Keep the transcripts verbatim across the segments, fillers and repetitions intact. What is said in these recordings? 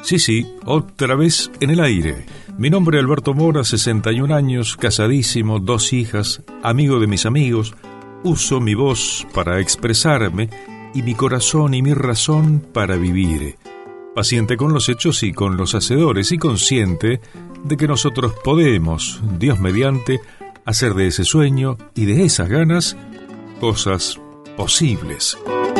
Sí, sí, otra vez en el aire. Mi nombre es Alberto Mora, sesenta y un años, casadísimo, dos hijas, amigo de mis amigos. Uso mi voz para expresarme y mi corazón y mi razón para vivir. Paciente con los hechos y con los hacedores y consciente de que nosotros podemos, Dios mediante, hacer de ese sueño y de esas ganas cosas posibles.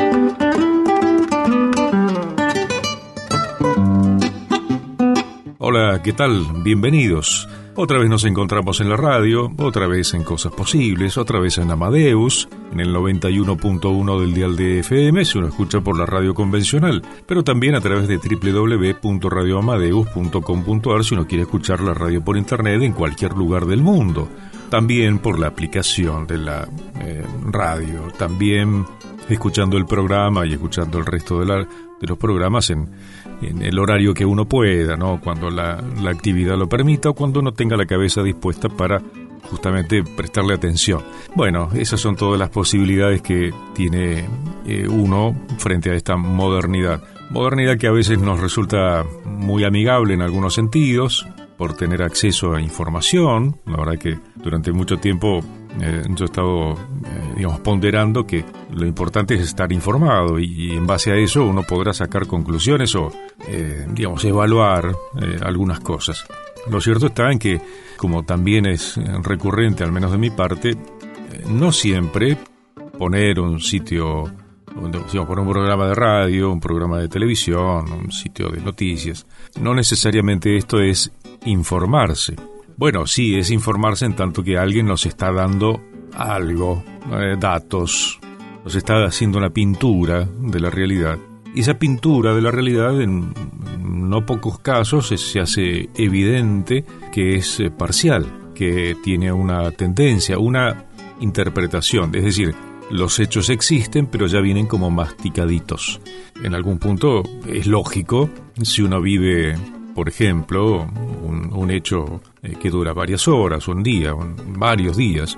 Hola, ¿qué tal? Bienvenidos. Otra vez nos encontramos en la radio, otra vez en Cosas Posibles, otra vez en Amadeus, en el noventa y uno punto uno del dial de F M, si uno escucha por la radio convencional, pero también a través de doble u doble u doble u punto radio amadeus punto com punto a r si uno quiere escuchar la radio por internet en cualquier lugar del mundo. También por la aplicación de la eh, radio, también escuchando el programa y escuchando el resto de, la, de los programas en, en el horario que uno pueda, ¿no? Cuando la, la actividad lo permita o cuando uno tenga la cabeza dispuesta para justamente prestarle atención. Bueno, esas son todas las posibilidades que tiene eh, uno frente a esta modernidad. Modernidad que a veces nos resulta muy amigable en algunos sentidos, por tener acceso a información. La verdad que durante mucho tiempo eh, yo he estado, eh, digamos, ponderando que lo importante es estar informado y, y en base a eso uno podrá sacar conclusiones o, eh, digamos, evaluar eh, algunas cosas. Lo cierto está en que, como también es recurrente, al menos de mi parte, eh, no siempre poner un sitio, digamos, por un programa de radio, un programa de televisión, un sitio de noticias, no necesariamente esto es informarse. Bueno, sí, es informarse en tanto que alguien nos está dando algo, eh, datos, nos está haciendo una pintura de la realidad. Y esa pintura de la realidad, en no pocos casos, se hace evidente que es eh, parcial, que tiene una tendencia, una interpretación, es decir, los hechos existen, pero ya vienen como masticaditos. En algún punto es lógico, si uno vive, por ejemplo, un, un hecho eh, que dura varias horas, un día, un, varios días,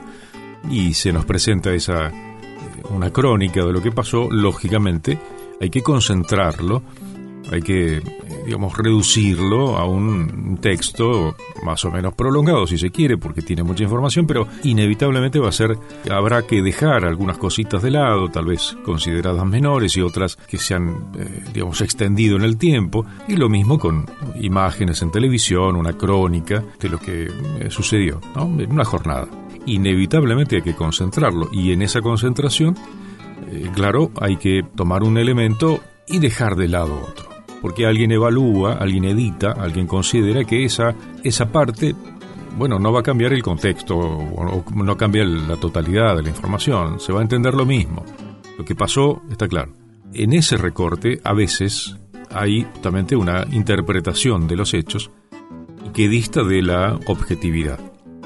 y se nos presenta esa eh, una crónica de lo que pasó, lógicamente hay que concentrarlo, hay que, eh, digamos, reducirlo a un texto más o menos prolongado, si se quiere, porque tiene mucha información, pero inevitablemente va a ser, habrá que dejar algunas cositas de lado, tal vez consideradas menores y otras que se han, eh, digamos, extendido en el tiempo, y lo mismo con imágenes en televisión, una crónica de lo que eh, sucedió, ¿no? En una jornada. Inevitablemente hay que concentrarlo, y en esa concentración, eh, claro, hay que tomar un elemento y dejar de lado otro. Porque alguien evalúa, alguien edita, alguien considera que esa, esa parte, bueno, no va a cambiar el contexto, o no cambia la totalidad de la información, se va a entender lo mismo. Lo que pasó está claro. En ese recorte, a veces, hay justamente una interpretación de los hechos que dista de la objetividad.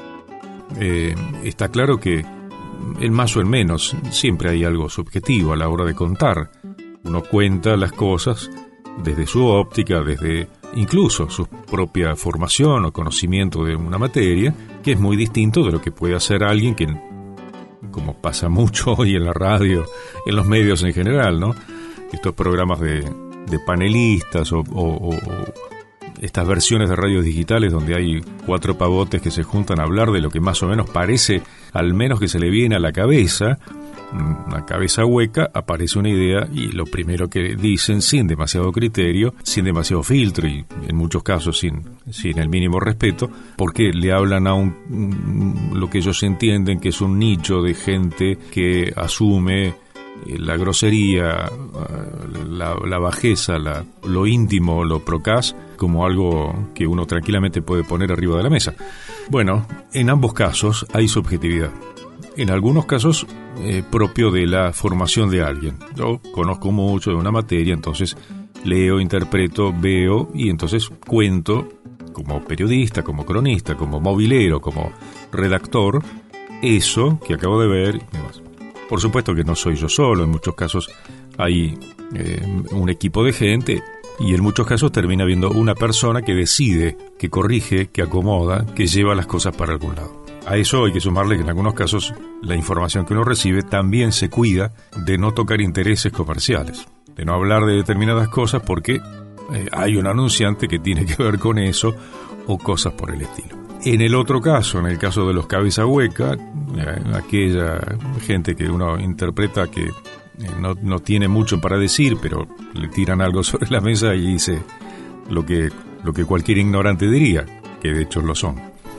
Eh, está claro que, en más o en menos, siempre hay algo subjetivo a la hora de contar. Uno cuenta las cosas desde su óptica, desde incluso su propia formación o conocimiento de una materia, que es muy distinto de lo que puede hacer alguien que, como pasa mucho hoy en la radio, en los medios en general, ¿no? Estos programas de, de panelistas o, o, o estas versiones de radios digitales donde hay cuatro pavotes que se juntan a hablar de lo que más o menos parece, al menos que se le viene a la cabeza, una cabeza hueca, aparece una idea y lo primero que dicen, sin demasiado criterio, sin demasiado filtro y en muchos casos sin, sin el mínimo respeto, porque le hablan a un, lo que ellos entienden que es un nicho de gente que asume la grosería, la, la bajeza, la, lo íntimo, lo procaz, como algo que uno tranquilamente puede poner arriba de la mesa. Bueno, en ambos casos hay subjetividad. En algunos casos eh, propio de la formación de alguien. Yo conozco mucho de una materia, entonces leo, interpreto, veo y entonces cuento como periodista, como cronista, como movilero, como redactor, eso que acabo de ver y demás. Por supuesto que no soy yo solo, en muchos casos hay eh, un equipo de gente y en muchos casos termina habiendo una persona que decide, que corrige, que acomoda, que lleva las cosas para algún lado. A eso hay que sumarle que en algunos casos la información que uno recibe también se cuida de no tocar intereses comerciales, de no hablar de determinadas cosas porque eh, hay un anunciante que tiene que ver con eso o cosas por el estilo. En el otro caso, en el caso de los cabeza hueca, eh, aquella gente que uno interpreta que eh, no, no tiene mucho para decir, pero le tiran algo sobre la mesa y dice lo que, lo que cualquier ignorante diría, que de hecho lo son.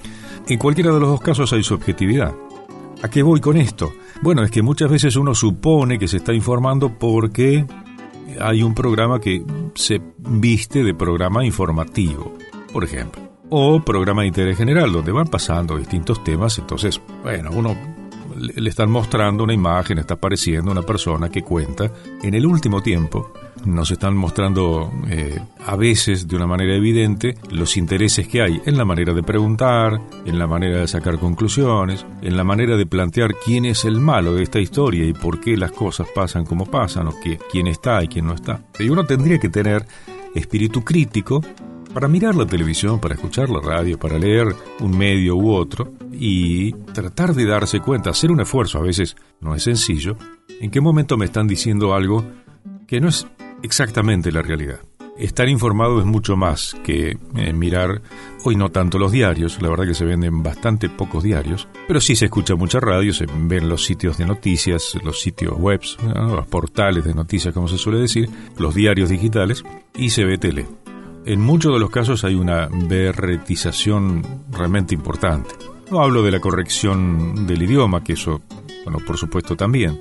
En cualquiera de los dos casos hay subjetividad. ¿A qué voy con esto? Bueno, es que muchas veces uno supone que se está informando porque hay un programa que se viste de programa informativo, por ejemplo, o programa de interés general, donde van pasando distintos temas. Entonces, bueno, uno le están mostrando una imagen, está apareciendo una persona que cuenta. En el último tiempo nos están mostrando eh, a veces de una manera evidente los intereses que hay en la manera de preguntar, en la manera de sacar conclusiones, en la manera de plantear quién es el malo de esta historia y por qué las cosas pasan como pasan, o que, quién está y quién no está. Y uno tendría que tener espíritu crítico para mirar la televisión, para escuchar la radio, para leer un medio u otro y tratar de darse cuenta, hacer un esfuerzo, a veces no es sencillo, en qué momento me están diciendo algo que no es exactamente la realidad. Estar informado es mucho más que eh, mirar, hoy no tanto los diarios, la verdad que se venden bastante pocos diarios, pero sí se escucha mucha radio, se ven los sitios de noticias, los sitios web, ¿no? Los portales de noticias, como se suele decir, los diarios digitales, y se ve tele. En muchos de los casos hay una berretización realmente importante. No hablo de la corrección del idioma, que eso, bueno, por supuesto también.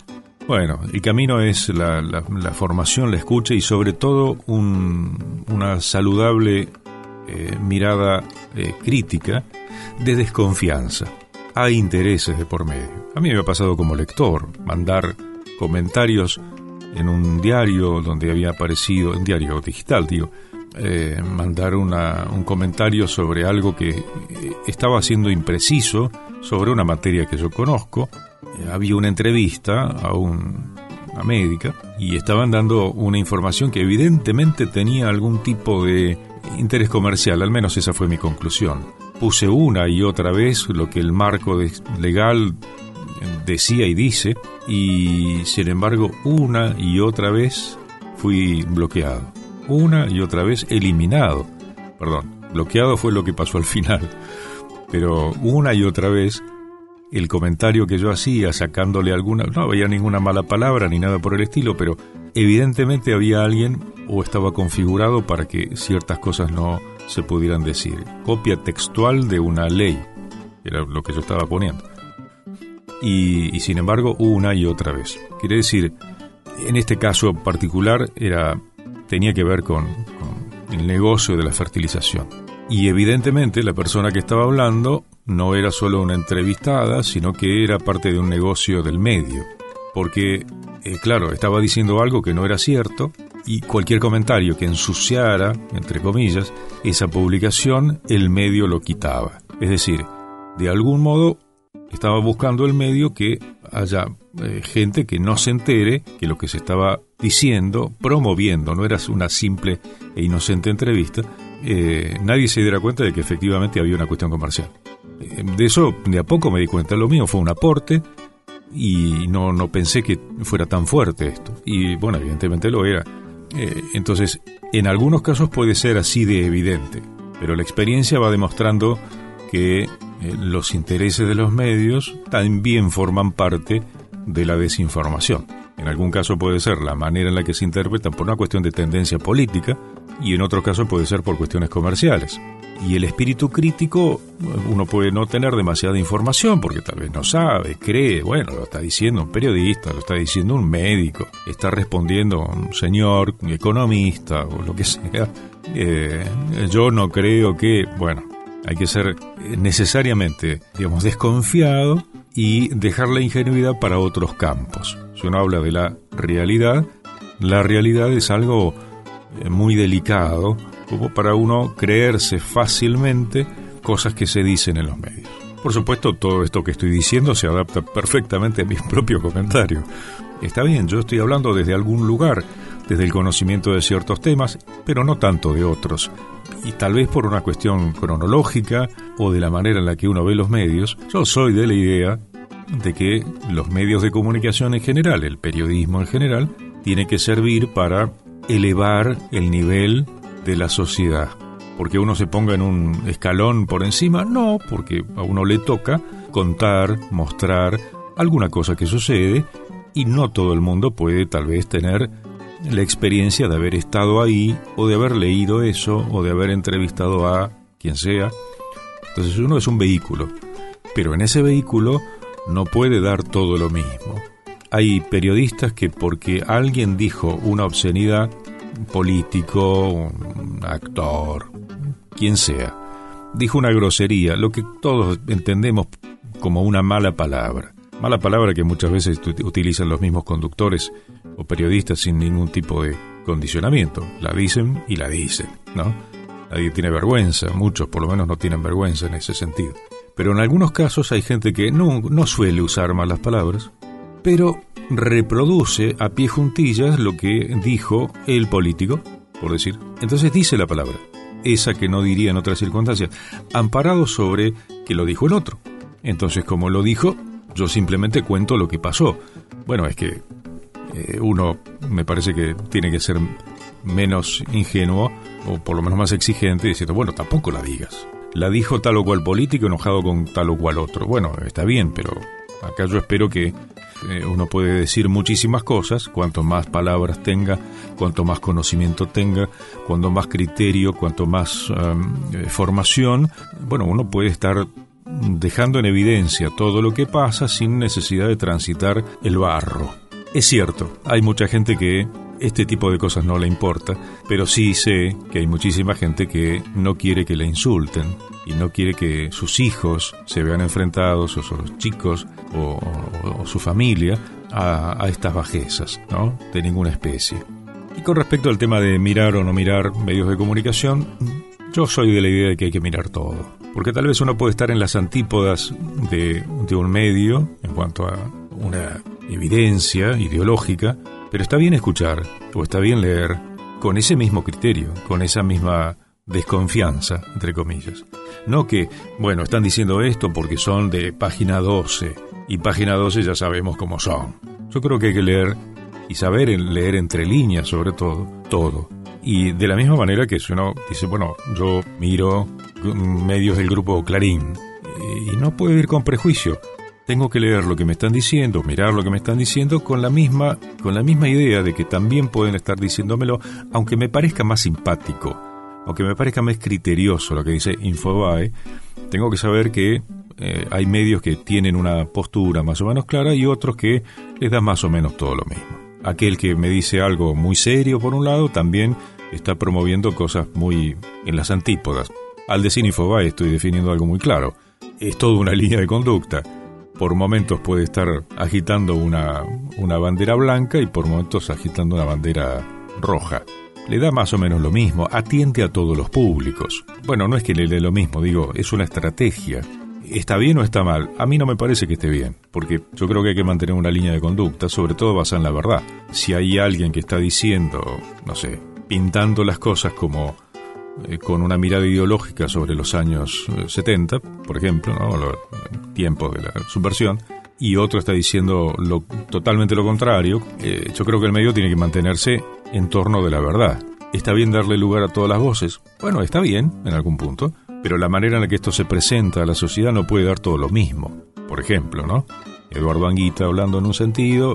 Bueno, el camino es la, la, la formación, la escucha y sobre todo un, una saludable eh, mirada eh, crítica de desconfianza. Hay intereses de por medio. A mí me ha pasado como lector mandar comentarios en un diario donde había aparecido, un diario digital, digo, eh, mandar una, un comentario sobre algo que eh, estaba siendo impreciso sobre una materia que yo conozco. Eh, había una entrevista a un, una médica y estaban dando una información que evidentemente tenía algún tipo de interés comercial, al menos esa fue mi conclusión. Puse una y otra vez lo que el marco de, legal decía y dice, y sin embargo una y otra vez fui bloqueado, una y otra vez eliminado, perdón, bloqueado fue lo que pasó al final, pero una y otra vez el comentario que yo hacía sacándole alguna, no había ninguna mala palabra ni nada por el estilo, pero evidentemente había alguien o estaba configurado para que ciertas cosas no se pudieran decir. Copia textual de una ley, era lo que yo estaba poniendo. Y, y sin embargo una y otra vez. Quiere decir, en este caso particular era tenía que ver con, con el negocio de la fertilización. Y evidentemente la persona que estaba hablando no era solo una entrevistada, sino que era parte de un negocio del medio. Porque, eh, claro, estaba diciendo algo que no era cierto y cualquier comentario que ensuciara, entre comillas, esa publicación, el medio lo quitaba. Es decir, de algún modo estaba buscando el medio que haya eh, gente que no se entere que lo que se estaba diciendo, promoviendo, no era una simple e inocente entrevista, eh, nadie se diera cuenta de que efectivamente había una cuestión comercial. Eh, de eso de a poco me di cuenta. Lo mío fue un aporte y no, no pensé que fuera tan fuerte esto. Y bueno, evidentemente lo era. Eh, entonces, en algunos casos puede ser así de evidente, pero la experiencia va demostrando que eh, los intereses de los medios también forman parte de la desinformación. En algún caso puede ser la manera en la que se interpretan por una cuestión de tendencia política y en otro caso puede ser por cuestiones comerciales. Y el espíritu crítico, uno puede no tener demasiada información porque tal vez no sabe, cree, bueno, lo está diciendo un periodista, lo está diciendo un médico, está respondiendo un señor un economista o lo que sea. Eh, yo no creo que, bueno, hay que ser necesariamente, digamos, desconfiado y dejar la ingenuidad para otros campos. Si uno habla de la realidad, la realidad es algo muy delicado como para uno creerse fácilmente cosas que se dicen en los medios. Por supuesto, todo esto que estoy diciendo se adapta perfectamente a mi propio comentario. Está bien, yo estoy hablando desde algún lugar, desde el conocimiento de ciertos temas, pero no tanto de otros. Y tal vez por una cuestión cronológica o de la manera en la que uno ve los medios, yo soy de la idea de que los medios de comunicación en general, el periodismo en general, tiene que servir para elevar el nivel de la sociedad. Porque uno se ponga en un escalón por encima, no, porque a uno le toca contar, mostrar alguna cosa que sucede, y no todo el mundo puede tal vez tener la experiencia de haber estado ahí, o de haber leído eso, o de haber entrevistado a quien sea. Entonces uno es un vehículo, pero en ese vehículo no puede dar todo lo mismo. Hay periodistas que porque alguien dijo una obscenidad, un político, un actor, quien sea, dijo una grosería, lo que todos entendemos como una mala palabra. Mala palabra que muchas veces utilizan los mismos conductores o periodistas sin ningún tipo de condicionamiento. La dicen y la dicen, ¿no? Nadie tiene vergüenza, muchos por lo menos no tienen vergüenza en ese sentido. Pero en algunos casos hay gente que no, no suele usar malas palabras, pero reproduce a pie juntillas lo que dijo el político, por decir. Entonces dice la palabra, esa que no diría en otras circunstancias, amparado sobre que lo dijo el otro. Entonces, como lo dijo, yo simplemente cuento lo que pasó. Bueno, es que eh, uno me parece que tiene que ser menos ingenuo, o por lo menos más exigente, diciendo, bueno, tampoco la digas. La dijo tal o cual político enojado con tal o cual otro. Bueno, está bien, pero acá yo espero que eh, uno puede decir muchísimas cosas, cuanto más palabras tenga, cuanto más conocimiento tenga, cuanto más criterio, cuanto más um, eh, formación, bueno, uno puede estar dejando en evidencia todo lo que pasa sin necesidad de transitar el barro. Es cierto, hay mucha gente que este tipo de cosas no le importa, pero sí sé que hay muchísima gente que no quiere que le insulten y no quiere que sus hijos se vean enfrentados, o sus chicos o, o, o su familia, a, a estas bajezas, ¿no?, de ninguna especie. Y con respecto al tema de mirar o no mirar medios de comunicación, yo soy de la idea de que hay que mirar todo, porque tal vez uno puede estar en las antípodas de, de un medio en cuanto a una evidencia ideológica, pero está bien escuchar o está bien leer con ese mismo criterio, con esa misma desconfianza, entre comillas. No que, bueno, están diciendo esto porque son de página doce, y página doce ya sabemos cómo son. Yo creo que hay que leer y saber leer entre líneas, sobre todo, todo. Y de la misma manera que si uno dice, bueno, yo miro medios del grupo Clarín, y no puedo ir con prejuicio. Tengo que leer lo que me están diciendo, mirar lo que me están diciendo con la misma, con la misma idea de que también pueden estar diciéndomelo, aunque me parezca más simpático, aunque me parezca más criterioso lo que dice Infobae. Tengo que saber que eh, hay medios que tienen una postura más o menos clara y otros que les da más o menos todo lo mismo. Aquel que me dice algo muy serio por un lado también está promoviendo cosas muy en las antípodas. Al decir Infobae estoy definiendo algo muy claro. Es toda una línea de conducta. Por momentos puede estar agitando una, una bandera blanca y por momentos agitando una bandera roja. Le da más o menos lo mismo, atiende a todos los públicos. Bueno, no es que le dé lo mismo, digo, es una estrategia. ¿Está bien o está mal? A mí no me parece que esté bien, porque yo creo que hay que mantener una línea de conducta, sobre todo basada en la verdad. Si hay alguien que está diciendo, no sé, pintando las cosas como eh, con una mirada ideológica sobre los años eh, setenta, por ejemplo, ¿no?, los tiempos de la subversión, y otro está diciendo lo, totalmente lo contrario, eh, yo creo que el medio tiene que mantenerse en torno de la verdad. ¿Está bien darle lugar a todas las voces? Bueno, está bien, en algún punto, pero la manera en la que esto se presenta a la sociedad no puede dar todo lo mismo. Por ejemplo, ¿no?, Eduardo Anguita hablando en un sentido,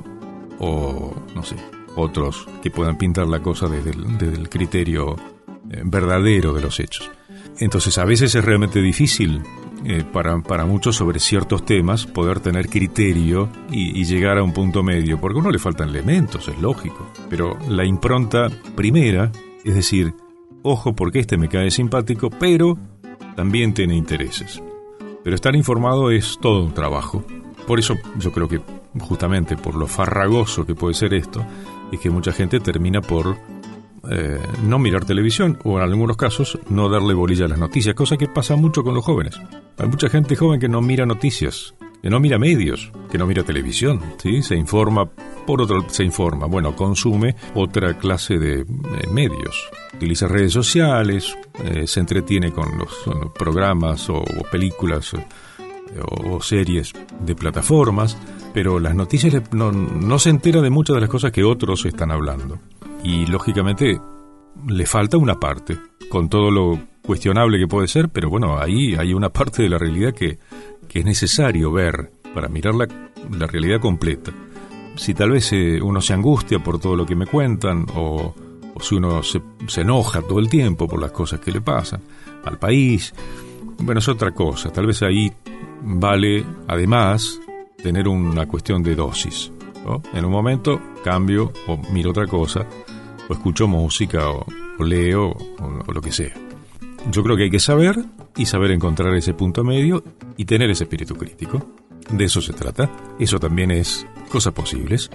o, no sé, otros que puedan pintar la cosa desde el, desde el criterio eh, verdadero de los hechos. Entonces, a veces es realmente difícil eh, para, para muchos sobre ciertos temas poder tener criterio y, y llegar a un punto medio, porque a uno le faltan elementos, es lógico. Pero la impronta primera, es decir, ojo porque este me cae simpático, pero también tiene intereses. Pero estar informado es todo un trabajo. Por eso yo creo que justamente por lo farragoso que puede ser esto, es que mucha gente termina por eh, no mirar televisión o en algunos casos no darle bolilla a las noticias, cosa que pasa mucho con los jóvenes. Hay mucha gente joven que no mira noticias, que no mira medios, que no mira televisión, ¿sí? Se informa por otro, se informa, bueno, consume otra clase de eh, medios. Utiliza redes sociales, eh, se entretiene con los uh, programas o, o películas eh, o, o series de plataformas, pero las noticias no, no se entera de muchas de las cosas que otros están hablando. y lógicamente le falta una parte, con todo lo cuestionable que puede ser, pero bueno, ahí hay una parte de la realidad que, que es necesario ver para mirar la, la realidad completa. Si tal vez eh, uno se angustia por todo lo que me cuentan, o, o si uno se, se enoja todo el tiempo por las cosas que le pasan al país, bueno, es otra cosa. Tal vez ahí vale, además, tener una cuestión de dosis, ¿no? En un momento cambio o miro otra cosa, o escucho música, o, o leo, o, o lo que sea. Yo creo que hay que saber, y saber encontrar ese punto medio, y tener ese espíritu crítico. De eso se trata. Eso también es cosas posibles.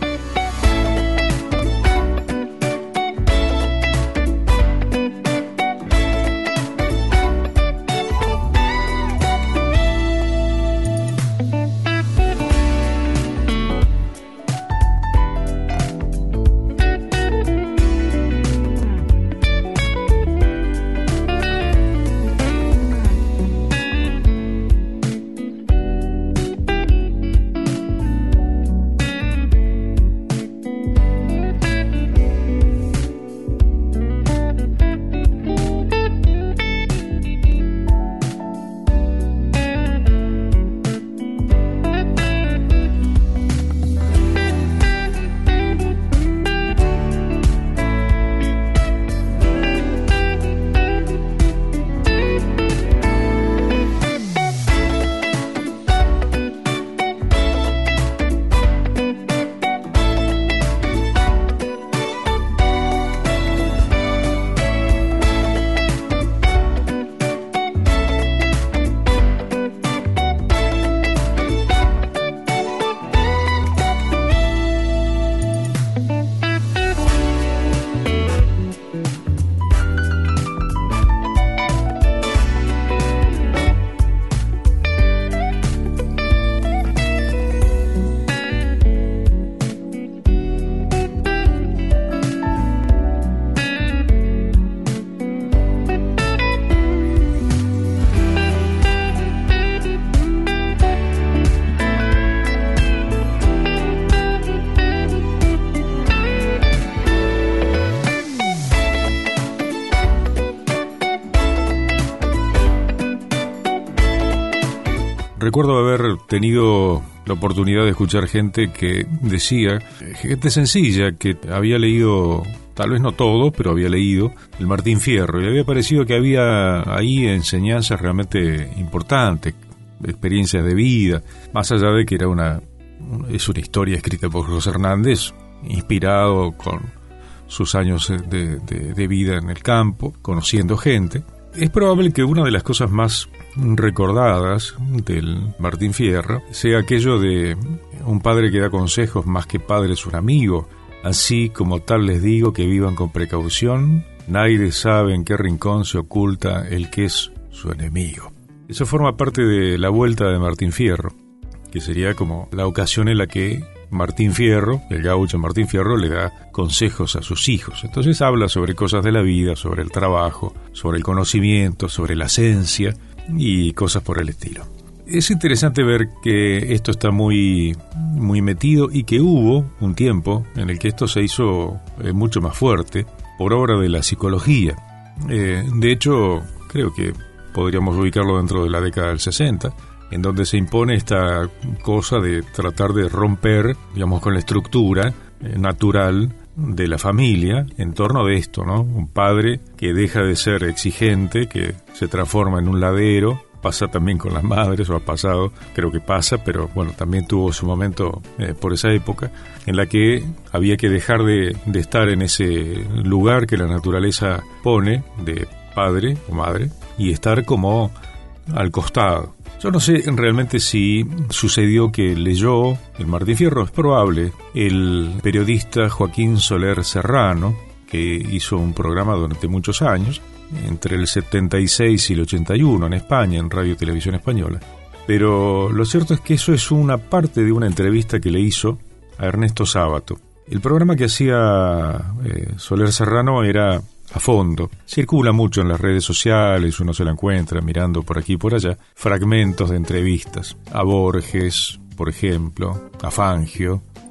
Recuerdo haber tenido la oportunidad de escuchar gente que decía, gente sencilla, que había leído, tal vez no todo, pero había leído el Martín Fierro, y le había parecido que había ahí enseñanzas realmente importantes, experiencias de vida, más allá de que era una, es una historia escrita por José Hernández, inspirado con sus años de, de, de vida en el campo, conociendo gente. Es probable que una de las cosas más recordadas del Martín Fierro sea aquello de un padre que da consejos, más que padre es un amigo. Así como tal les digo que vivan con precaución, nadie sabe en qué rincón se oculta el que es su enemigo. Eso forma parte de la vuelta de Martín Fierro, que sería como la ocasión en la que Martín Fierro, el gaucho Martín Fierro, le da consejos a sus hijos. Entonces habla sobre cosas de la vida, sobre el trabajo, sobre el conocimiento, sobre la ciencia y cosas por el estilo. Es interesante ver que esto está muy, muy metido, y que hubo un tiempo en el que esto se hizo eh, mucho más fuerte por obra de la psicología. Eh, de hecho, creo que podríamos ubicarlo dentro de la década del sesenta, en donde se impone esta cosa de tratar de romper, digamos, con la estructura eh, natural de la familia en torno de esto, ¿no? Un padre que deja de ser exigente, que se transforma en un ladero. Pasa también con las madres, o ha pasado, creo que pasa, pero bueno, también tuvo su momento eh, por esa época, en la que había que dejar de, de estar en ese lugar que la naturaleza pone de padre o madre, y estar como al costado. Yo no sé realmente si sucedió que leyó el Martín Fierro, es probable. El periodista Joaquín Soler Serrano, que hizo un programa durante muchos años, entre el setenta y seis y el ochenta y uno en España, en Radio y Televisión Española. Pero lo cierto es que eso es una parte de una entrevista que le hizo a Ernesto Sábato. El programa que hacía eh, Soler Serrano era a fondo. Circula mucho en las redes sociales, uno se la encuentra mirando por aquí y por allá, fragmentos de entrevistas a Borges, por ejemplo, a Fangio,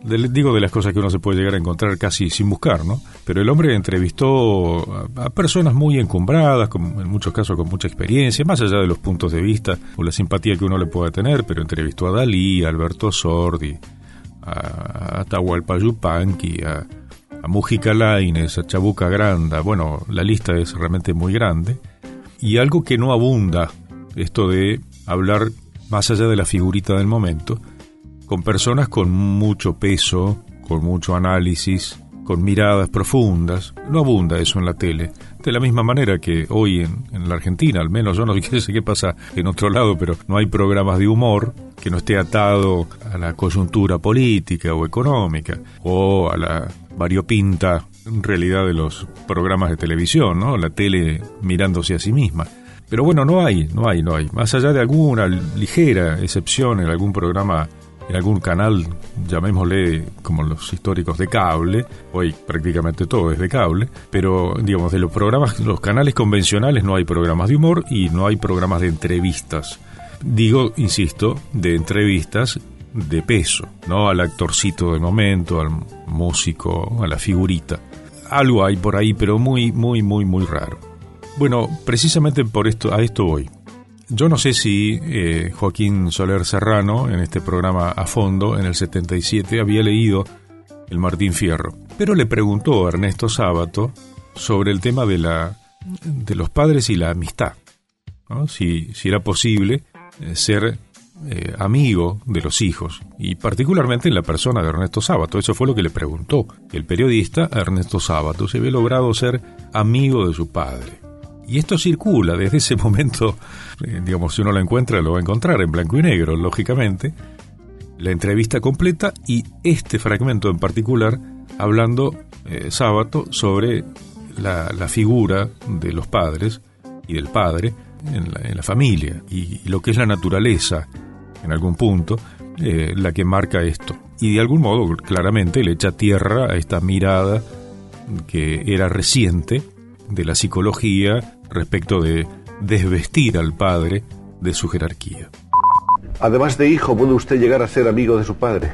de, digo de las cosas que uno se puede llegar a encontrar casi sin buscar, ¿no? Pero el hombre entrevistó a, a personas muy encumbradas, con, en muchos casos con mucha experiencia, más allá de los puntos de vista o la simpatía que uno le pueda tener, pero entrevistó a Dalí, a Alberto Sordi, a, a Atahualpa Yupanqui, a, a Mujica Lainez, a Chabuca Granda. Bueno, la lista es realmente muy grande. Y algo que no abunda, esto de hablar más allá de la figurita del momento, con personas con mucho peso, con mucho análisis, con miradas profundas. No abunda eso en la tele. De la misma manera que hoy en, en la Argentina, al menos yo no sé qué pasa en otro lado, pero no hay programas de humor que no esté atado a la coyuntura política o económica, o a la variopinta en realidad de los programas de televisión, ¿no? La tele mirándose a sí misma. Pero bueno, no hay, no hay, no hay. Más allá de alguna ligera excepción en algún programa, en algún canal, llamémosle como los históricos de cable, hoy prácticamente todo es de cable, pero digamos, de los programas, los canales convencionales no hay programas de humor y no hay programas de entrevistas. Digo, insisto, de entrevistas de peso, ¿no? Al actorcito del momento, al músico, a la figurita. Algo hay por ahí, pero muy, muy, muy, muy raro. Bueno, precisamente por esto, a esto voy. Yo no sé si eh, Joaquín Soler Serrano, en este programa A Fondo, en el setenta y siete, había leído el Martín Fierro, pero le preguntó a Ernesto Sábato sobre el tema de la de los padres y la amistad, ¿no? Si, si era posible eh, ser eh, amigo de los hijos, y particularmente en la persona de Ernesto Sábato. Eso fue lo que le preguntó el periodista a Ernesto Sábato, si había logrado ser amigo de su padre. Y esto circula desde ese momento, eh, digamos, si uno lo encuentra, lo va a encontrar en blanco y negro, lógicamente, la entrevista completa y este fragmento en particular, hablando eh, Sábato sobre la, la figura de los padres y del padre en la, en la familia, y, y lo que es la naturaleza, en algún punto, eh, la que marca esto. Y de algún modo, claramente, le echa tierra a esta mirada que era reciente de la psicología respecto de desvestir al padre de su jerarquía. Además de hijo, ¿puede usted llegar a ser amigo de su padre?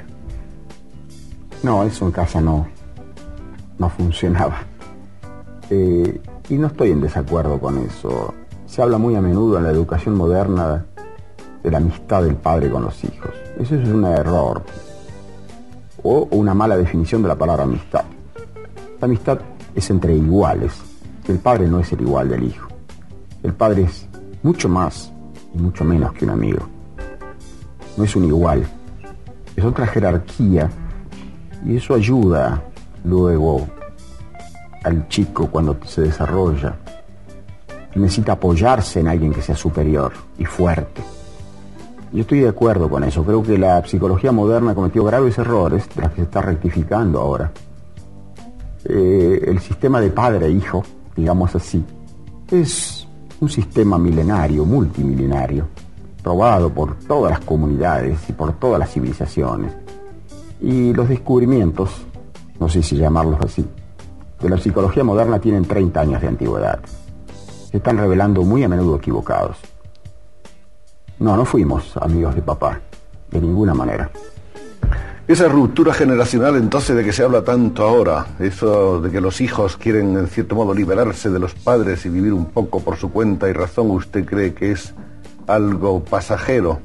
No, eso en casa no, no funcionaba. Eh, y no estoy en desacuerdo con eso. Se habla muy a menudo en la educación moderna de la amistad del padre con los hijos. Eso es un error o una mala definición de la palabra amistad. La amistad es entre iguales. El padre no es el igual del hijo. El padre es mucho más y mucho menos que un amigo. No es un igual. Es otra jerarquía y eso ayuda luego al chico cuando se desarrolla. Necesita apoyarse en alguien que sea superior y fuerte. Yo estoy de acuerdo con eso. Creo que la psicología moderna cometió graves errores, de los que se está rectificando ahora. Eh, el sistema de padre e hijo, digamos así, es un sistema milenario, multimilenario, probado por todas las comunidades y por todas las civilizaciones. Y los descubrimientos, no sé si llamarlos así, de la psicología moderna tienen treinta años de antigüedad. Se están revelando muy a menudo equivocados. No, no fuimos amigos de papá, de ninguna manera. Esa ruptura generacional entonces de que se habla tanto ahora, eso de que los hijos quieren en cierto modo liberarse de los padres y vivir un poco por su cuenta y razón, ¿usted cree que es algo pasajero?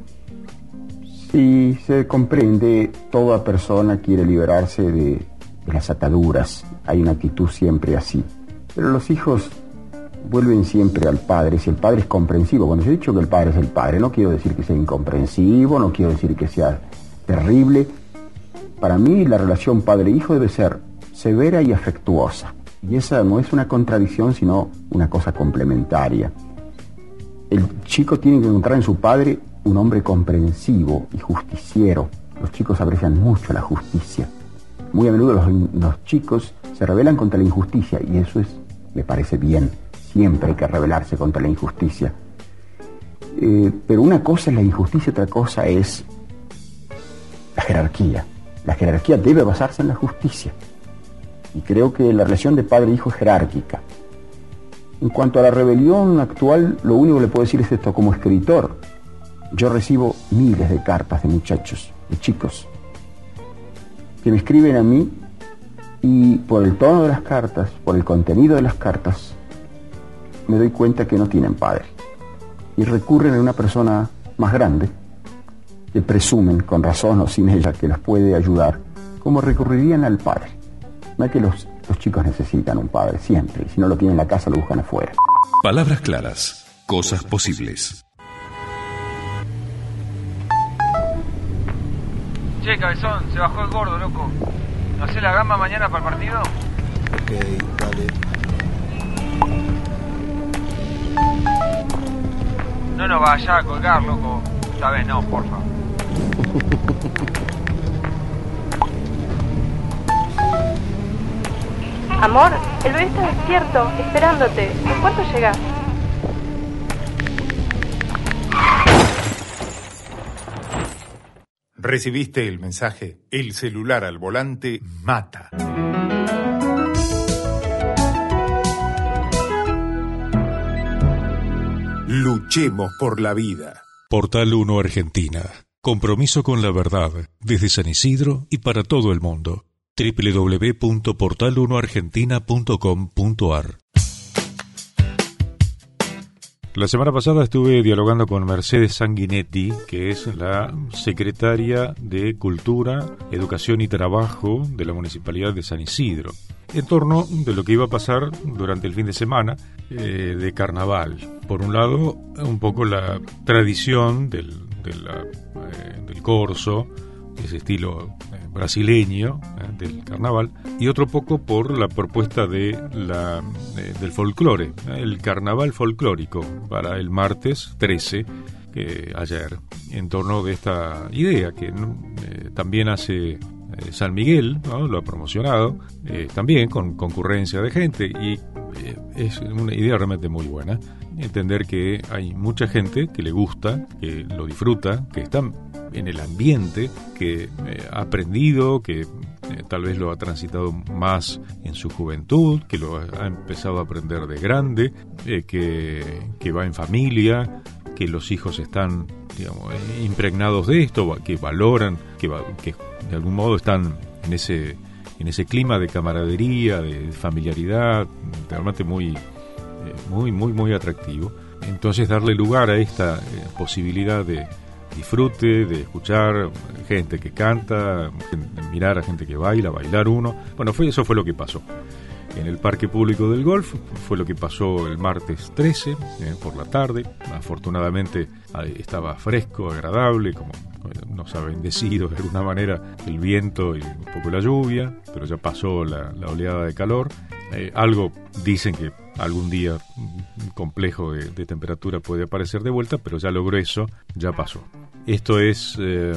Sí, se comprende, toda persona quiere liberarse de, de las ataduras, hay una actitud siempre así, pero los hijos vuelven siempre al padre, si el padre es comprensivo. Cuando yo he dicho que el padre es el padre, no quiero decir que sea incomprensivo, no quiero decir que sea terrible. Para mí la relación padre-hijo debe ser severa y afectuosa, y esa no es una contradicción sino una cosa complementaria. El chico tiene que encontrar en su padre un hombre comprensivo y justiciero. Los chicos aprecian mucho la justicia. Muy a menudo los, los chicos se rebelan contra la injusticia y eso es, me parece bien. Siempre hay que rebelarse contra la injusticia. Eh, pero una cosa es la injusticia, otra cosa es la jerarquía. La jerarquía debe basarse en la justicia. Y creo que la relación de padre e hijo es jerárquica. En cuanto a la rebelión actual, lo único que le puedo decir es esto. Como escritor, yo recibo miles de cartas de muchachos, de chicos, que me escriben a mí y por el tono de las cartas, por el contenido de las cartas, me doy cuenta que no tienen padre. Y recurren a una persona más grande, que presumen, con razón o sin ella, que los puede ayudar, como recurrirían al padre. No es que los, los chicos necesitan un padre siempre, y si no lo tienen en la casa lo buscan afuera. Palabras claras, cosas posibles. Che, cabezón, se bajó el gordo, loco. ¿No hacés la gamba mañana para el partido? Ok, dale. No nos vayas a colgar, loco. Esta vez no, porfa. Amor, el bebé está despierto, esperándote. ¿En cuánto llegás? ¿Recibiste el mensaje? El celular al volante mata. Luchemos por la vida. Portal uno Argentina. Compromiso con la verdad, desde San Isidro y para todo el mundo. doble u doble u doble u punto portal uno argentina punto com punto a r. La semana pasada estuve dialogando con Mercedes Sanguinetti, que es la secretaria de Cultura, Educación y Trabajo de la Municipalidad de San Isidro, en torno de lo que iba a pasar durante el fin de semana eh, de carnaval. Por un lado, un poco la tradición del, de la, eh, del corso, ese estilo eh, brasileño eh, del carnaval, y otro poco por la propuesta de la eh, del folclore, eh, el carnaval folclórico para el martes trece, eh, ayer, en torno de esta idea que eh, también hace eh, San Miguel, ¿no? Lo ha promocionado, eh, también con concurrencia de gente, y eh, es una idea realmente muy buena. Entender que hay mucha gente que le gusta, que lo disfruta, que está en el ambiente, que eh, ha aprendido, que eh, tal vez lo ha transitado más en su juventud, que lo ha empezado a aprender de grande, eh, que, que va en familia, que los hijos están, digamos, eh, impregnados de esto, que valoran, que, va, que de algún modo están en ese, en ese clima de camaradería, de familiaridad, realmente muy... muy, muy, muy atractivo. Entonces darle lugar a esta eh, posibilidad de disfrute, de escuchar gente que canta, mirar a gente que baila, bailar uno. Bueno, fue, eso fue lo que pasó en el Parque Público del Golf, fue lo que pasó el martes trece, eh, por la tarde. Afortunadamente eh, estaba fresco, agradable, como nos ha bendecido de alguna manera el viento y un poco la lluvia, pero ya pasó la, la oleada de calor. Eh, algo dicen que algún día complejo de, de temperatura puede aparecer de vuelta, pero ya lo grueso ya pasó. Esto es eh,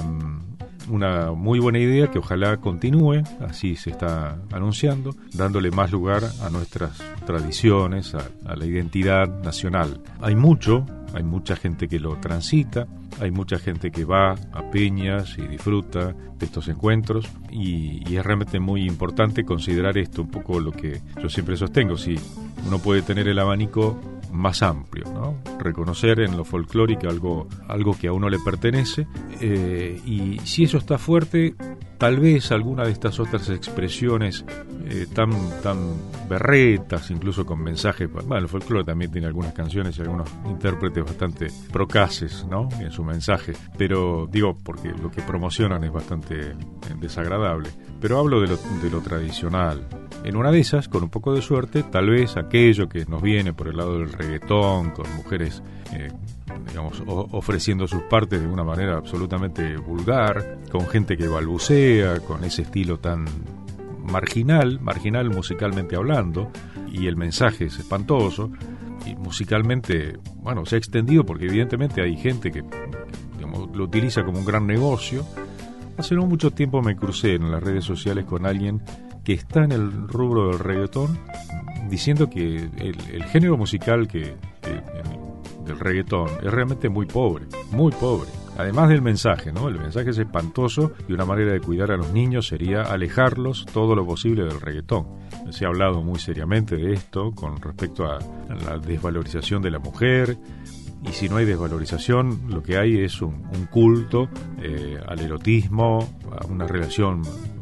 una muy buena idea que ojalá continúe, así se está anunciando, dándole más lugar a nuestras tradiciones, a, a la identidad nacional. Hay mucho, hay mucha gente que lo transita, hay mucha gente que va a peñas y disfruta de estos encuentros, y, y es realmente muy importante considerar esto, un poco lo que yo siempre sostengo. Si uno puede tener el abanico más amplio, ¿no? Reconocer en lo folclórico algo, algo que a uno le pertenece, eh, y si eso está fuerte, tal vez alguna de estas otras expresiones eh, tan, tan berretas, incluso con mensajes, bueno, el folclore también tiene algunas canciones y algunos intérpretes bastante procaces, ¿no?, en su mensaje, pero digo, porque lo que promocionan es bastante desagradable, pero hablo de lo, de lo tradicional. En una de esas, con un poco de suerte, tal vez aquello que nos viene por el lado del reggaetón, con mujeres eh, digamos, o, ofreciendo sus partes de una manera absolutamente vulgar, con gente que balbucea, con ese estilo tan marginal, marginal musicalmente hablando, y el mensaje es espantoso, y musicalmente, bueno, se ha extendido porque evidentemente hay gente que, digamos, lo utiliza como un gran negocio. Hace no mucho tiempo me crucé en las redes sociales con alguien que está en el rubro del reggaetón, diciendo que el, el género musical que, que el, del reggaetón es realmente muy pobre, muy pobre. Además del mensaje, ¿no? El mensaje es espantoso, y una manera de cuidar a los niños sería alejarlos todo lo posible del reggaetón. Se ha hablado muy seriamente de esto con respecto a la desvalorización de la mujer, y si no hay desvalorización, lo que hay es un, un culto eh, al erotismo, a una relación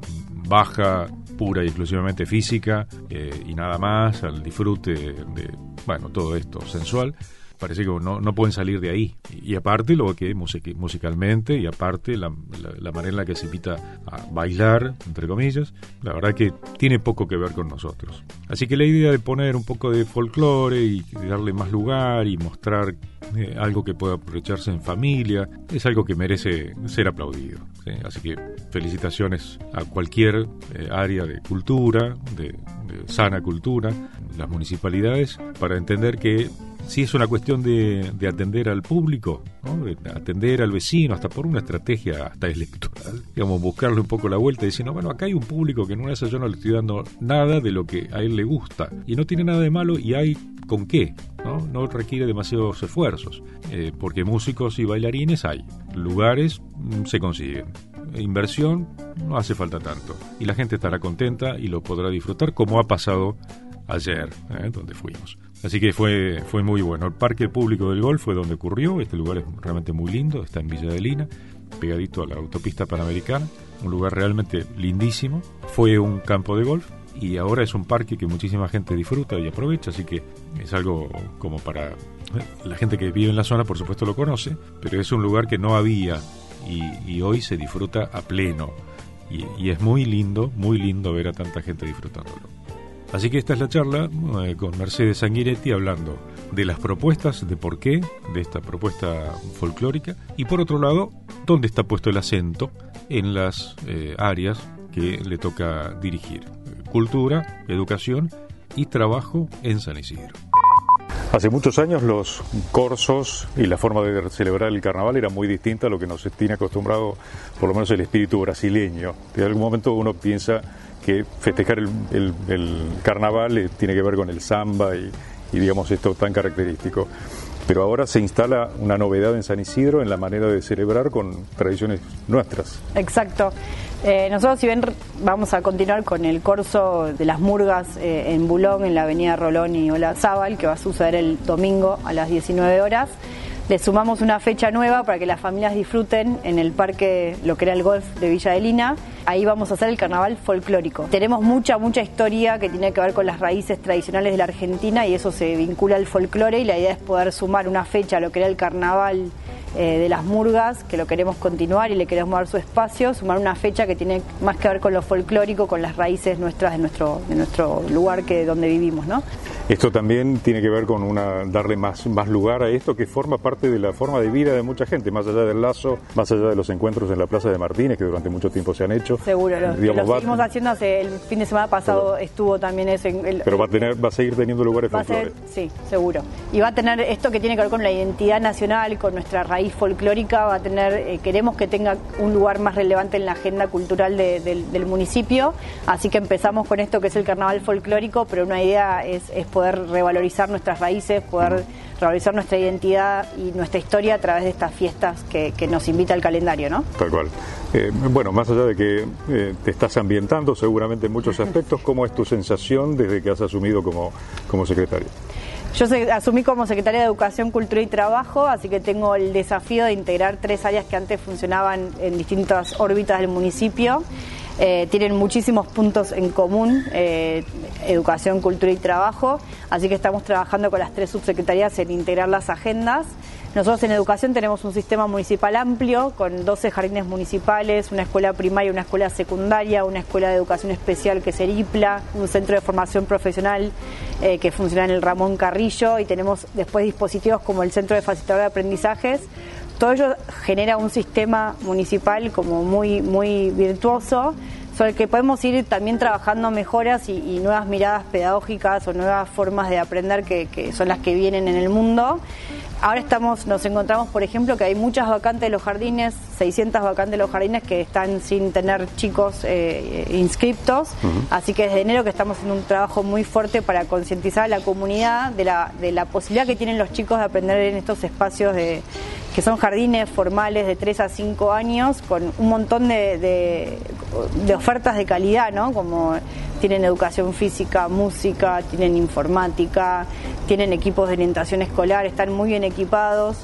baja, pura y exclusivamente física, eh, y nada más, al disfrute de, bueno, todo esto sensual. Parece que no, no pueden salir de ahí. Y, y aparte lo que music, musicalmente, y aparte la, la, la manera en la que se invita a bailar, entre comillas, la verdad que tiene poco que ver con nosotros. Así que la idea de poner un poco de folclore y darle más lugar y mostrar eh, algo que pueda aprovecharse en familia, es algo que merece ser aplaudido, ¿sí? Así que felicitaciones a cualquier eh, área de cultura, de, de sana cultura, las municipalidades, para entender que si es una cuestión de, de atender al público, ¿no? De atender al vecino, hasta por una estrategia hasta electoral, digamos, buscarle un poco la vuelta y decir, no, bueno, acá hay un público que en una de esas yo no le estoy dando nada de lo que a él le gusta, y no tiene nada de malo, y hay con qué, ¿no? No requiere demasiados esfuerzos, eh, porque músicos y bailarines hay, lugares mm, se consiguen, inversión no hace falta tanto, y la gente estará contenta y lo podrá disfrutar, como ha pasado ayer, ¿eh? Donde fuimos. Así que fue fue muy bueno. El Parque Público del Golf fue donde ocurrió. Este lugar es realmente muy lindo, está en Villa Adelina, pegadito a la autopista Panamericana, un lugar realmente lindísimo. Fue un campo de golf y ahora es un parque que muchísima gente disfruta y aprovecha, así que es algo como para... La gente que vive en la zona por supuesto lo conoce, pero es un lugar que no había y, y hoy se disfruta a pleno. Y, y es muy lindo, muy lindo ver a tanta gente disfrutándolo. Así que esta es la charla eh, con Mercedes Sanguinetti hablando de las propuestas, de por qué, de esta propuesta folclórica, y por otro lado, dónde está puesto el acento en las eh, áreas que le toca dirigir. Cultura, educación y trabajo en San Isidro. Hace muchos años los corsos y la forma de celebrar el carnaval era muy distinta a lo que nos tiene acostumbrado, por lo menos el espíritu brasileño. En algún momento uno piensa que festejar el, el, el carnaval eh, tiene que ver con el samba y, y digamos esto tan característico. Pero ahora se instala una novedad en San Isidro en la manera de celebrar con tradiciones nuestras. Exacto. Eh, nosotros, si bien vamos a continuar con el corso de las murgas eh, en Bulón, en la avenida Rolón y Olazábal, que va a suceder el domingo a las diecinueve horas, le sumamos una fecha nueva para que las familias disfruten en el parque, lo que era el golf de Villa Adelina. Ahí vamos a hacer el carnaval folclórico. Tenemos mucha, mucha historia que tiene que ver con las raíces tradicionales de la Argentina y eso se vincula al folclore, y la idea es poder sumar una fecha a lo que era el carnaval eh, de las murgas, que lo queremos continuar y le queremos dar su espacio, sumar una fecha que tiene más que ver con lo folclórico, con las raíces nuestras de nuestro, de nuestro lugar que donde vivimos, ¿no? Esto también tiene que ver con una darle más, más lugar a esto que forma parte de la forma de vida de mucha gente, más allá del lazo, más allá de los encuentros en la Plaza de Martínez, que durante mucho tiempo se han hecho. Seguro, lo, digamos, lo va, seguimos haciendo hace el fin de semana pasado, pero, estuvo también ese. El, pero va a tener, va a seguir teniendo lugares folclóricos. Sí, seguro. Y va a tener esto que tiene que ver con la identidad nacional, con nuestra raíz folclórica, va a tener, eh, queremos que tenga un lugar más relevante en la agenda cultural de, de, del municipio, así que empezamos con esto que es el carnaval folclórico, pero una idea es, es poder revalorizar nuestras raíces, poder revalorizar nuestra identidad y nuestra historia a través de estas fiestas que, que nos invita el calendario, ¿no? Tal cual. Eh, bueno, más allá de que eh, te estás ambientando seguramente en muchos aspectos, ¿cómo es tu sensación desde que has asumido como, como secretaria? Yo se, asumí como secretaria de Educación, Cultura y Trabajo, así que tengo el desafío de integrar tres áreas que antes funcionaban en distintas órbitas del municipio. Eh, tienen muchísimos puntos en común, eh, Educación, Cultura y Trabajo, así que estamos trabajando con las tres subsecretarías en integrar las agendas. Nosotros en Educación tenemos un sistema municipal amplio, con doce jardines municipales, una escuela primaria, una escuela secundaria, una escuela de educación especial que es el I P L A, un centro de formación profesional eh, que funciona en el Ramón Carrillo, y tenemos después dispositivos como el Centro de Facilitador de Aprendizajes. Todo ello genera un sistema municipal como muy, muy virtuoso, sobre el que podemos ir también trabajando mejoras y, y nuevas miradas pedagógicas o nuevas formas de aprender que, que son las que vienen en el mundo. Ahora estamos, nos encontramos, por ejemplo, que hay muchas vacantes de los jardines, seiscientas vacantes de los jardines que están sin tener chicos eh, inscriptos, uh-huh. Así que desde enero que estamos haciendo un trabajo muy fuerte para concientizar a la comunidad de la, de la posibilidad que tienen los chicos de aprender en estos espacios de, que son jardines formales de tres a cinco años, con un montón de, de, de ofertas de calidad, ¿no? Como tienen educación física, música, tienen informática, tienen equipos de orientación escolar, están muy bien equipados.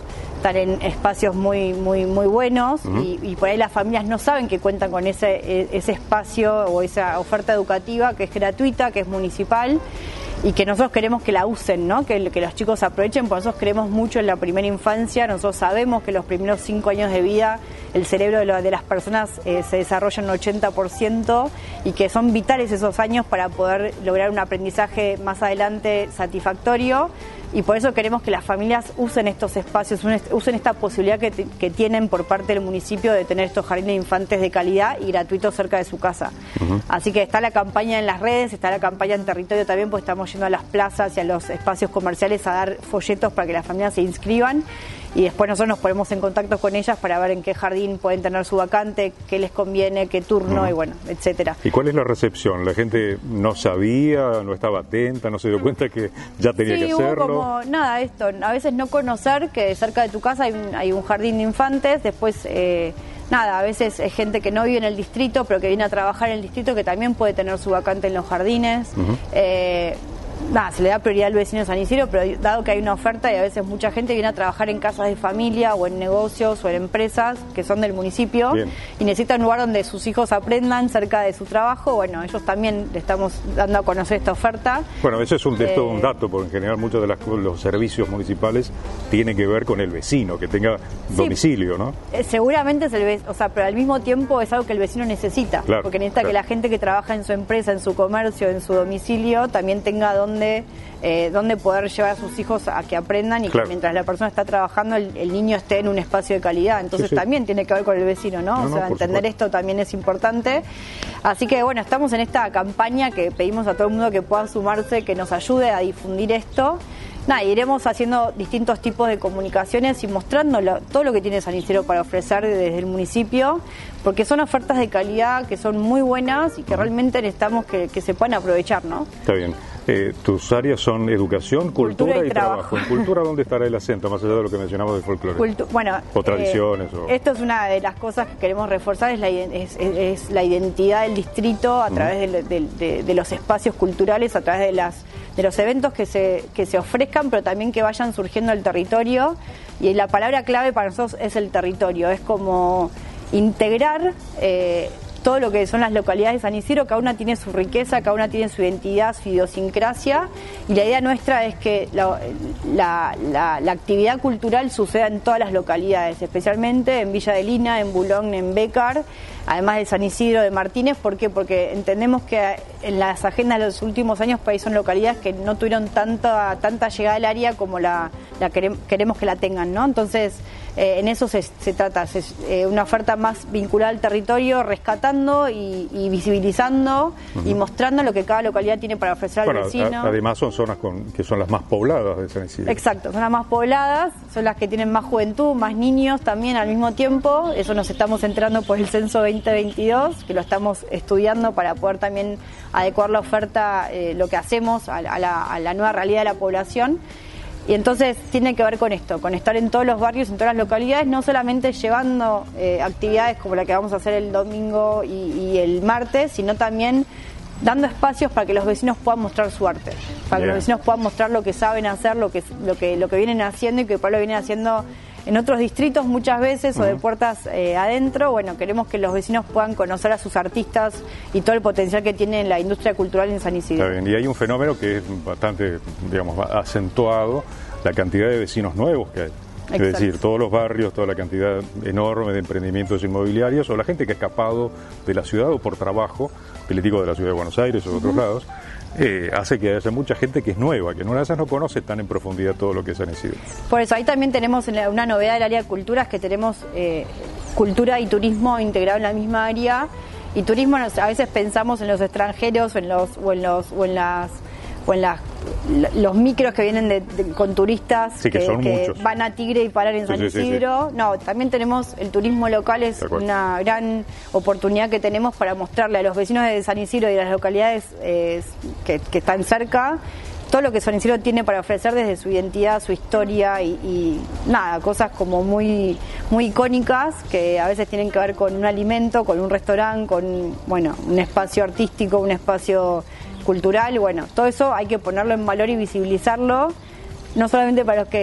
están en espacios muy muy muy buenos uh-huh. y, y por ahí las familias no saben que cuentan con ese, ese espacio o esa oferta educativa que es gratuita, que es municipal y que nosotros queremos que la usen, ¿no? Que, que los chicos aprovechen, porque nosotros creemos mucho en la primera infancia, nosotros sabemos que los primeros cinco años de vida el cerebro de, lo, de las personas eh, se desarrolla en un ochenta por ciento y que son vitales esos años para poder lograr un aprendizaje más adelante satisfactorio. Y por eso queremos que las familias usen estos espacios, usen esta posibilidad que, que tienen por parte del municipio de tener estos jardines de infantes de calidad y gratuitos cerca de su casa. Uh-huh. Así que está la campaña en las redes, está la campaña en territorio también, pues estamos yendo a las plazas y a los espacios comerciales a dar folletos para que las familias se inscriban. Y después nosotros nos ponemos en contacto con ellas para ver en qué jardín pueden tener su vacante, qué les conviene, qué turno uh-huh. y bueno, etcétera. ¿Y cuál es la recepción? ¿La gente no sabía, no estaba atenta, no se dio cuenta que ya tenía sí, que hacerlo? Hubo como, nada, esto, a veces no conocer que cerca de tu casa hay un, hay un jardín de infantes, después... Eh, Nada, a veces es gente que no vive en el distrito, pero que viene a trabajar en el distrito, que también puede tener su vacante en los jardines. Uh-huh. Eh, nada, se le da prioridad al vecino de San Isidro, pero dado que hay una oferta y a veces mucha gente viene a trabajar en casas de familia o en negocios o en empresas que son del municipio Bien. y necesitan un lugar donde sus hijos aprendan cerca de su trabajo, bueno, ellos también le estamos dando a conocer esta oferta. Bueno, eso es un, eh, esto un dato, porque en general muchos de las, los servicios municipales tienen que ver con el vecino, que tenga domicilio, sí, ¿no? Eh, seguramente es el vecino, o sea, pero al mismo tiempo es algo que el vecino necesita, claro, porque necesita claro. que la gente que trabaja en su empresa, en su comercio, en su domicilio, también tenga donde, eh, donde poder llevar a sus hijos a que aprendan y claro. que mientras la persona está trabajando el, el niño esté en un espacio de calidad. Entonces sí, sí. también tiene que ver con el vecino, ¿no? no o sea, no, entender supuesto. Esto también es importante. Así que bueno, estamos en esta campaña que pedimos a todo el mundo que pueda sumarse, que nos ayude a difundir esto. Nada, iremos haciendo distintos tipos de comunicaciones y mostrando lo, todo lo que tiene San Isidro para ofrecer desde el municipio, porque son ofertas de calidad que son muy buenas y que realmente necesitamos que, que se puedan aprovechar, ¿no? Está bien. Eh, tus áreas son educación, cultura, cultura y, y trabajo. trabajo. ¿En cultura dónde estará el acento, más allá de lo que mencionamos del folclore? Cultu- bueno, o tradiciones. Eh, o... Esto es una de las cosas que queremos reforzar, es la, es, es, es la identidad del distrito a través uh-huh. de, de, de, de los espacios culturales, a través de las de los eventos que se, que se ofrezcan, pero también que vayan surgiendo el territorio. Y la palabra clave para nosotros es el territorio, es como integrar eh, todo lo que son las localidades de San Isidro. Cada una tiene su riqueza, cada una tiene su identidad, su idiosincrasia, y la idea nuestra es que la, la, la, la actividad cultural suceda en todas las localidades, especialmente en Villa de Lina, en Bulón, en Bécar, además de San Isidro, de Martínez. ¿Por qué? Porque entendemos que en las agendas de los últimos años por ahí son localidades que no tuvieron tanta tanta llegada al área como la, la queremos, queremos que la tengan, ¿no? Entonces, eh, en eso se, se trata, es eh, una oferta más vinculada al territorio, rescatando y, y visibilizando uh-huh. y mostrando lo que cada localidad tiene para ofrecer al bueno, vecino. A, además son zonas con, que son las más pobladas de San Isidro. Exacto, son las más pobladas, son las que tienen más juventud, más niños también al mismo tiempo. Eso nos estamos enterando por el censo veinte veintidós, que lo estamos estudiando para poder también adecuar la oferta, eh, lo que hacemos a, a, la, a la nueva realidad de la población. Y entonces tiene que ver con esto, con estar en todos los barrios, en todas las localidades, no solamente llevando eh, actividades como la que vamos a hacer el domingo y, y el martes, sino también dando espacios para que los vecinos puedan mostrar su arte, para Bien. que los vecinos puedan mostrar lo que saben hacer, lo que lo que lo que vienen haciendo y que por lo vienen haciendo en otros distritos muchas veces uh-huh. o de puertas eh, adentro. Bueno, queremos que los vecinos puedan conocer a sus artistas y todo el potencial que tiene la industria cultural en San Isidro. Está bien, y hay un fenómeno que es bastante, digamos, acentuado, la cantidad de vecinos nuevos que hay. Exacto. Es decir, todos los barrios, toda la cantidad enorme de emprendimientos inmobiliarios, o la gente que ha escapado de la ciudad o por trabajo, que les digo de la ciudad de Buenos Aires o de otros uh-huh. lados, Eh, hace que haya mucha gente que es nueva, que no, no conoce tan en profundidad todo lo que es San Isidro. Por eso ahí también tenemos una novedad del área de culturas, que tenemos eh, cultura y turismo integrado en la misma área. Y turismo, a veces pensamos en los extranjeros o en los o en los o en las o en las los micros que vienen de, de, con turistas sí, que, que, que van a Tigre y parar en sí, San sí, Isidro. Sí, sí. No, también tenemos el turismo local, es una gran oportunidad que tenemos para mostrarle a los vecinos de San Isidro y de las localidades eh, que, que están cerca todo lo que San Isidro tiene para ofrecer desde su identidad, su historia y, y nada, cosas como muy muy icónicas que a veces tienen que ver con un alimento, con un restaurante, con bueno, un espacio artístico, un espacio cultural. Bueno, todo eso hay que ponerlo en valor y visibilizarlo, no solamente para los que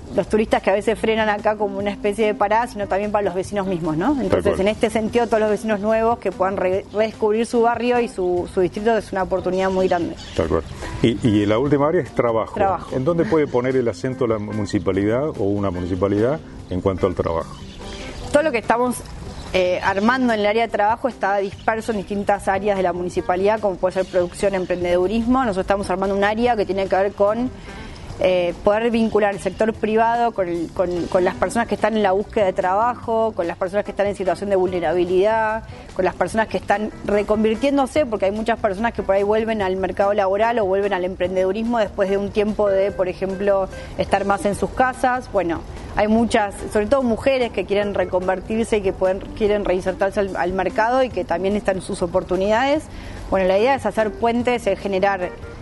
los turistas que a veces frenan acá como una especie de parada, sino también para los vecinos mismos, ¿no? Entonces, en este sentido, todos los vecinos nuevos que puedan re- redescubrir su barrio y su, su distrito es una oportunidad muy grande. Tal cual. Y, y la última área es trabajo. Trabajo. ¿En dónde puede poner el acento la municipalidad o una municipalidad en cuanto al trabajo? Todo lo que estamos eh, armando en el área de trabajo está disperso en distintas áreas de la municipalidad, como puede ser producción, emprendedurismo. Nosotros estamos armando un área que tiene que ver con Eh, poder vincular el sector privado con, el, con, con las personas que están en la búsqueda de trabajo, con las personas que están en situación de vulnerabilidad, con las personas que están reconvirtiéndose, porque hay muchas personas que por ahí vuelven al mercado laboral o vuelven al emprendedurismo después de un tiempo de, por ejemplo, estar más en sus casas. Bueno, hay muchas, sobre todo mujeres que quieren reconvertirse y que pueden, quieren reinsertarse al, al mercado y que también están en sus oportunidades. Bueno, la idea es hacer puentes, es generar,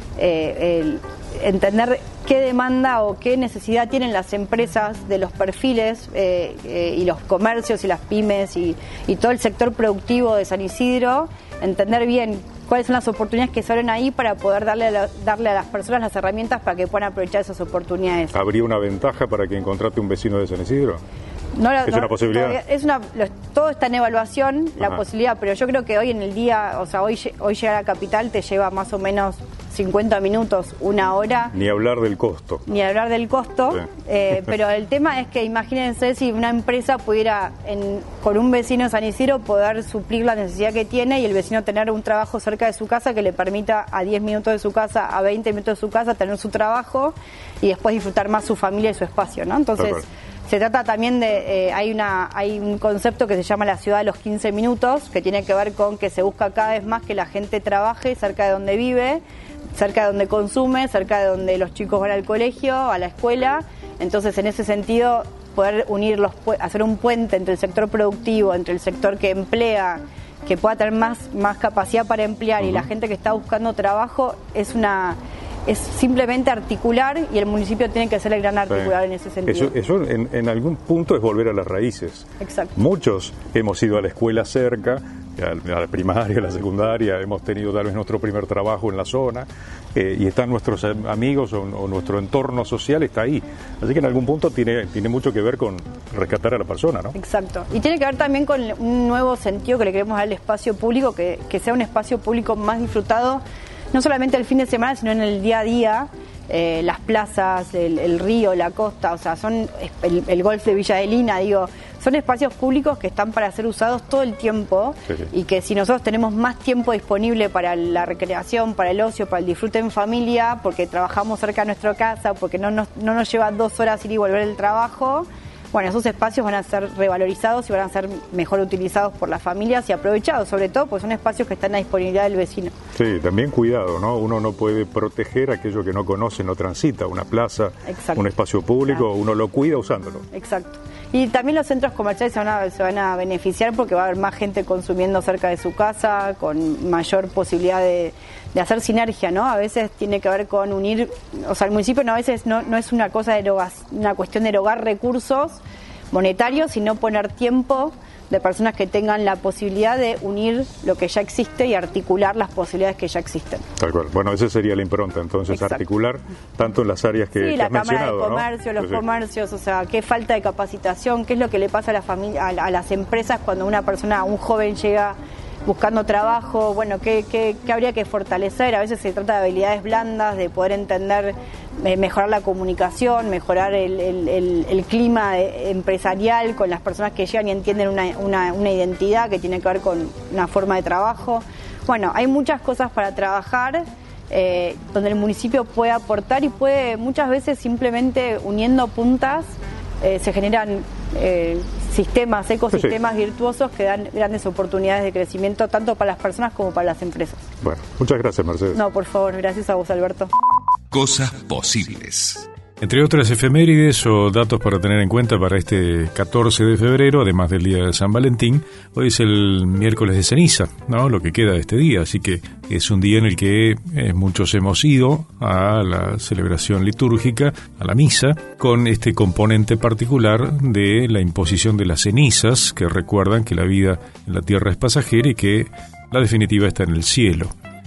eh, el, entender qué demanda o qué necesidad tienen las empresas de los perfiles eh, eh, y los comercios y las pymes y, y todo el sector productivo de San Isidro, entender bien cuáles son las oportunidades que se abren ahí para poder darle a, la, darle a las personas las herramientas para que puedan aprovechar esas oportunidades. ¿Habría una ventaja para que encontrate un vecino de San Isidro? No, ¿Es no, una posibilidad? Es una, lo, todo está en evaluación, la Ajá. posibilidad, pero yo creo que hoy en el día, o sea, hoy, hoy llegar a Capital te lleva más o menos cincuenta minutos, una hora. Ni hablar del costo. Ni hablar del costo, Sí. eh, pero el tema es que imagínense si una empresa pudiera, en, con un vecino de San Isidro, poder suplir la necesidad que tiene y el vecino tener un trabajo cerca de su casa que le permita a diez minutos de su casa, a veinte minutos de su casa, tener su trabajo y después disfrutar más su familia y su espacio, ¿no? Entonces, se trata también de, eh, hay una hay un concepto que se llama la ciudad de los quince minutos, que tiene que ver con que se busca cada vez más que la gente trabaje cerca de donde vive, cerca de donde consume, cerca de donde los chicos van al colegio, a la escuela. Entonces, en ese sentido, poder unir los, hacer un puente entre el sector productivo, entre el sector que emplea, que pueda tener más, más capacidad para emplear, uh-huh, y la gente que está buscando trabajo, es una es simplemente articular, y el municipio tiene que ser el gran articular, sí, en ese sentido. Eso, eso en, en algún punto es volver a las raíces. Exacto. Muchos hemos ido a la escuela cerca, a la primaria, a la secundaria, hemos tenido tal vez nuestro primer trabajo en la zona, eh, y están nuestros amigos o, o nuestro entorno social está ahí. Así que en algún punto tiene, tiene mucho que ver con rescatar a la persona, ¿no? Exacto. Y tiene que ver también con un nuevo sentido que le queremos dar al espacio público, que, que sea un espacio público más disfrutado, no solamente el fin de semana, sino en el día a día. Eh, las plazas, el, el río, la costa, o sea, son el, el golf de Villa Adelina, digo, son espacios públicos que están para ser usados todo el tiempo, sí, sí, y que si nosotros tenemos más tiempo disponible para la recreación, para el ocio, para el disfrute en familia, porque trabajamos cerca de nuestra casa, porque no nos, no nos lleva dos horas ir y volver del trabajo, bueno, esos espacios van a ser revalorizados y van a ser mejor utilizados por las familias y aprovechados, sobre todo, pues son espacios que están a disponibilidad del vecino. Sí, también cuidado, ¿no? Uno no puede proteger aquello que no conoce, no transita, una plaza, exacto, un espacio público, claro, uno lo cuida usándolo. Exacto. Y también los centros comerciales se van a, se van a beneficiar porque va a haber más gente consumiendo cerca de su casa, con mayor posibilidad de, de hacer sinergia, ¿no? A veces tiene que ver con unir, o sea, el municipio no, a veces no, no es una cosa de erogar, una cuestión de erogar recursos monetarios, sino poner tiempo de personas que tengan la posibilidad de unir lo que ya existe y articular las posibilidades que ya existen. Tal cual. Bueno, esa sería la impronta, entonces, exacto, articular tanto en las áreas que, sí, que la has Cámara mencionado, de Comercio, ¿no? los sí, comercios, o sea, qué falta de capacitación, qué es lo que le pasa a la familia, a, a las empresas cuando una persona, un joven llega buscando trabajo, bueno, ¿qué, qué, qué habría que fortalecer? A veces se trata de habilidades blandas, de poder entender, eh, mejorar la comunicación, mejorar el, el, el, el clima empresarial con las personas que llegan y entienden una, una, una identidad que tiene que ver con una forma de trabajo. Bueno, hay muchas cosas para trabajar, eh, donde el municipio puede aportar y puede muchas veces simplemente uniendo puntas, eh, se generan eh, sistemas, ecosistemas sí, sí. virtuosos que dan grandes oportunidades de crecimiento tanto para las personas como para las empresas. Bueno, muchas gracias, Mercedes. No, por favor, gracias a vos, Alberto. Cosas posibles. Entre otras efemérides o datos para tener en cuenta para este catorce de febrero, además del día de San Valentín, hoy es el miércoles de ceniza, ¿no? Lo que queda de este día, así que es un día en el que eh, muchos hemos ido a la celebración litúrgica, a la misa, con este componente particular de la imposición de las cenizas, que recuerdan que la vida en la tierra es pasajera y que la definitiva está en el cielo.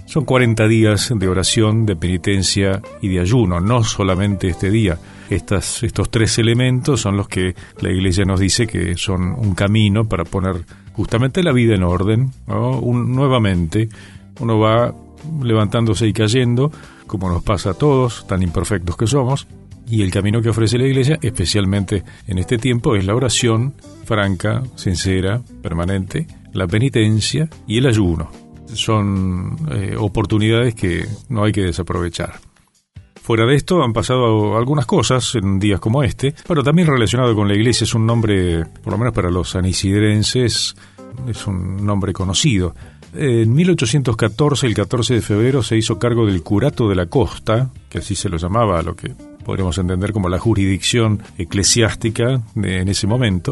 Son cuarenta días de oración, de penitencia y de ayuno, no solamente este día. Estas, estos tres elementos son los que la Iglesia nos dice que son un camino para poner justamente la vida en orden, ¿no? Un, nuevamente, uno va levantándose y cayendo, como nos pasa a todos, tan imperfectos que somos, y el camino que ofrece la Iglesia, especialmente en este tiempo, es la oración franca, sincera, permanente, la penitencia y el ayuno. Son eh, oportunidades que no hay que desaprovechar. Fuera de esto han pasado algunas cosas en días como este, pero también relacionado con la Iglesia. Es un nombre, por lo menos para los sanisidrenses, es un nombre conocido. En mil ochocientos catorce, el catorce de febrero, se hizo cargo del curato de la costa, que así se lo llamaba, lo que podríamos entender como la jurisdicción eclesiástica de, en ese momento.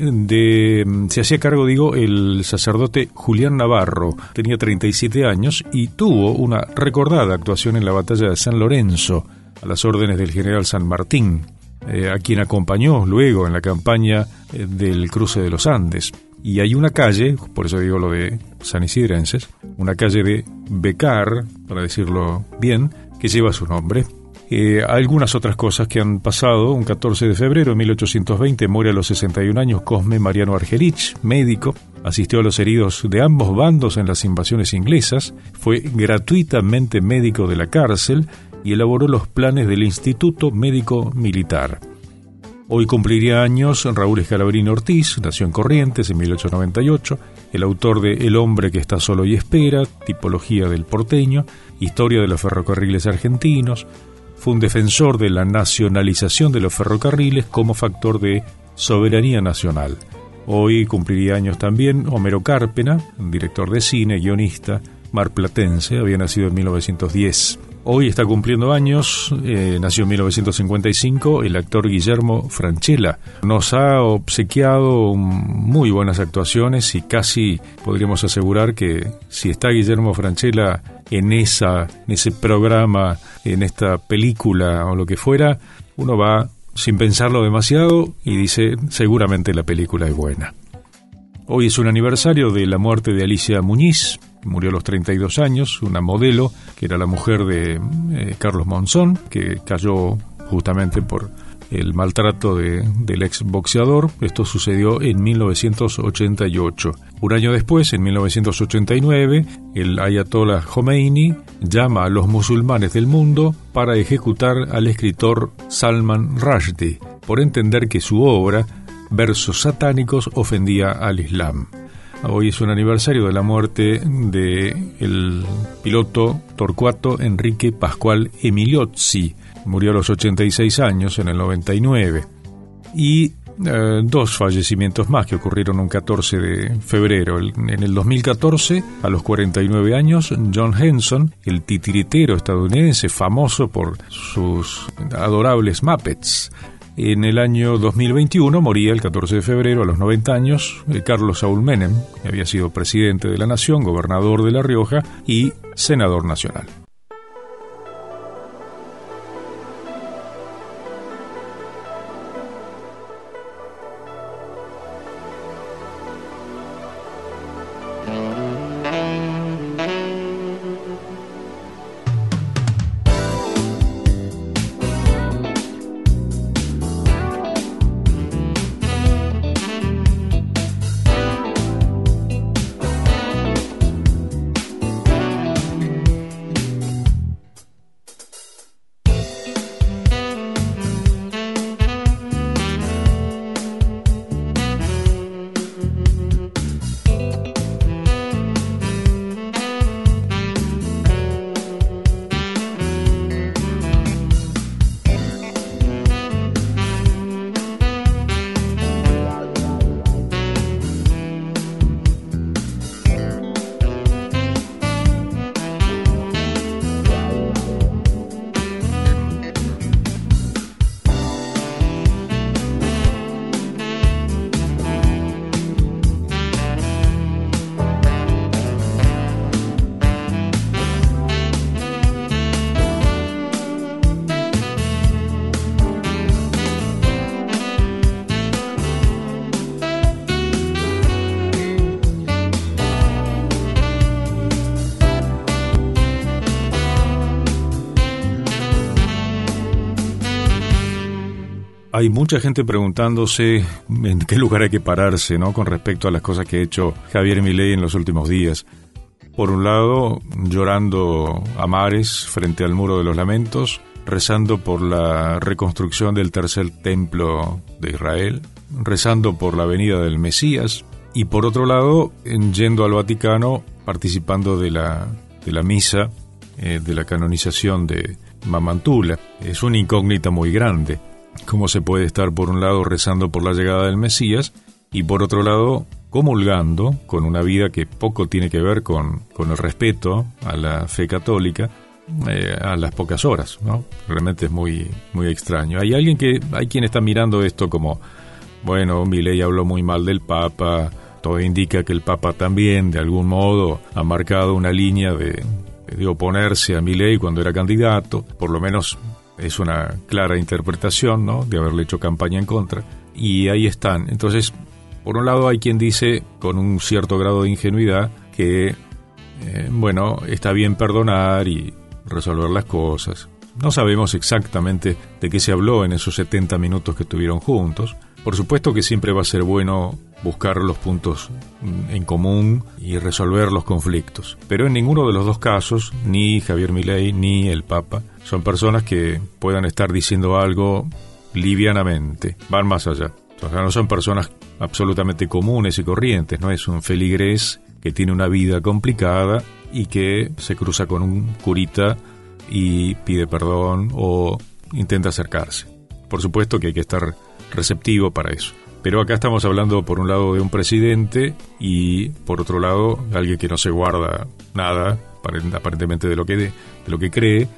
De, se hacía cargo, digo, el sacerdote Julián Navarro. Tenía treinta y siete años y tuvo una recordada actuación en la batalla de San Lorenzo, a las órdenes del general San Martín, eh, a quien acompañó luego en la campaña eh, del cruce de los Andes. Y hay una calle, por eso digo lo de sanisidrenses, una calle de Becar, para decirlo bien, que lleva su nombre. Eh, algunas otras cosas que han pasado. Un catorce de febrero de mil ochocientos veinte muere a los sesenta y un años Cosme Mariano Argerich, médico. Asistió a los heridos de ambos bandos en las invasiones inglesas, fue gratuitamente médico de la cárcel y elaboró los planes del Instituto Médico Militar. Hoy cumpliría años Raúl Escalabrini Ortiz, nació en Corrientes en mil ochocientos noventa y ocho, el autor de El hombre que está solo y espera, tipología del porteño, historia de los ferrocarriles argentinos. Fue un defensor de la nacionalización de los ferrocarriles como factor de soberanía nacional. Hoy cumpliría años también Homero Cárpena, director de cine, guionista, marplatense, había nacido en mil novecientos diez. Hoy está cumpliendo años, eh, nació en mil novecientos cincuenta y cinco, el actor Guillermo Francella. Nos ha obsequiado muy buenas actuaciones y casi podríamos asegurar que si está Guillermo Francella en, esa, en ese programa, en esta película o lo que fuera, uno va sin pensarlo demasiado y dice, seguramente la película es buena. Hoy es un aniversario de la muerte de Alicia Muñiz, que murió a los treinta y dos años, una modelo que era la mujer de eh, Carlos Monzón, que cayó justamente por el maltrato de, del ex boxeador. Esto sucedió en mil novecientos ochenta y ocho. Un año después, en mil novecientos ochenta y nueve, el ayatollah Khomeini llama a los musulmanes del mundo para ejecutar al escritor Salman Rushdie por entender que su obra, Versos satánicos, ofendía al Islam. Hoy es un aniversario de la muerte del piloto Torcuato Enrique Pascual Emiliozzi. Murió a los ochenta y seis años, en el noventa y nueve. Y eh, dos fallecimientos más que ocurrieron un catorce de febrero. El, en el dos mil catorce, a los cuarenta y nueve años, John Henson, el titiritero estadounidense famoso por sus adorables Muppets. En el año dos mil veintiuno moría el catorce de febrero, a los noventa años, Carlos Saúl Menem, que había sido presidente de la Nación, gobernador de La Rioja y senador nacional. hay mucha gente preguntándose en qué lugar hay que pararse, ¿no?, con respecto a las cosas que ha hecho Javier Milei en los últimos días. Por un lado, llorando a mares frente al Muro de los Lamentos, rezando por la reconstrucción del tercer templo de Israel, rezando por la venida del Mesías, y por otro lado, yendo al Vaticano, participando de la, de la misa, eh, de la canonización de Mamantula. Es una incógnita muy grande. ¿Cómo se puede estar por un lado rezando por la llegada del Mesías y por otro lado comulgando con una vida que poco tiene que ver con, con el respeto a la fe católica eh, a las pocas horas, ¿no? Realmente es muy, muy extraño. Hay alguien que, hay quien está mirando esto como, bueno, Milei habló muy mal del Papa, todo indica que el Papa también de algún modo ha marcado una línea de, de oponerse a Milei cuando era candidato, por lo menos es una clara interpretación, ¿no?, de haberle hecho campaña en contra, y ahí están. Entonces, por un lado hay quien dice, con un cierto grado de ingenuidad, que, eh, bueno, está bien perdonar y resolver las cosas. No sabemos exactamente de qué se habló en esos setenta minutos que estuvieron juntos. Por supuesto que siempre va a ser bueno buscar los puntos en común y resolver los conflictos. Pero en ninguno de los dos casos, ni Javier Milei ni el Papa, son personas que puedan estar diciendo algo livianamente. Van más allá. O sea, no son personas absolutamente comunes y corrientes. No es un feligrés que tiene una vida complicada y que se cruza con un curita y pide perdón o intenta acercarse. Por supuesto que hay que estar receptivo para eso. Pero acá estamos hablando por un lado de un presidente y por otro lado de alguien que no se guarda nada aparentemente de lo que, de, de lo que cree,